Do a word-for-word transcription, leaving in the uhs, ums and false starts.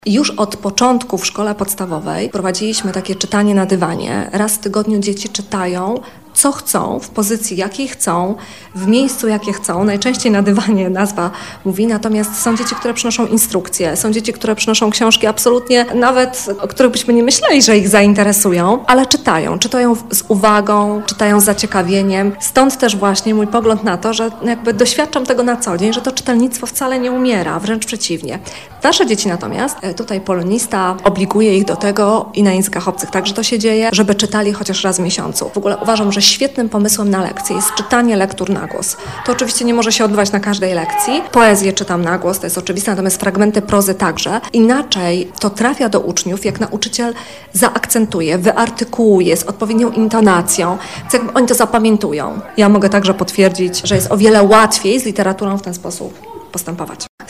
Już od początku w szkole podstawowej prowadziliśmy takie czytanie na dywanie. Raz w tygodniu dzieci czytają, co chcą, w pozycji jakiej chcą, w miejscu jakie chcą. Najczęściej na dywanie nazwa mówi, natomiast są dzieci, które przynoszą instrukcje, są dzieci, które przynoszą książki absolutnie nawet, o których byśmy nie myśleli, że ich zainteresują, ale czytają, czytają z uwagą, czytają z zaciekawieniem. Stąd też właśnie mój pogląd na to, że jakby doświadczam tego na co dzień, że to czytelnictwo wcale nie umiera, wręcz przeciwnie. Nasze dzieci natomiast, tutaj polonista obliguje ich do tego i na językach obcych także to się dzieje, żeby czytali chociaż raz w miesiącu. W ogóle uważam, że świetnym pomysłem na lekcję jest czytanie lektur na głos. To oczywiście nie może się odbywać na każdej lekcji. Poezję czytam na głos, to jest oczywiste, natomiast fragmenty prozy także. Inaczej to trafia do uczniów, jak nauczyciel zaakcentuje, wyartykułuje z odpowiednią intonacją, więc jakby oni to zapamiętują. Ja mogę także potwierdzić, że jest o wiele łatwiej z literaturą w ten sposób postępować.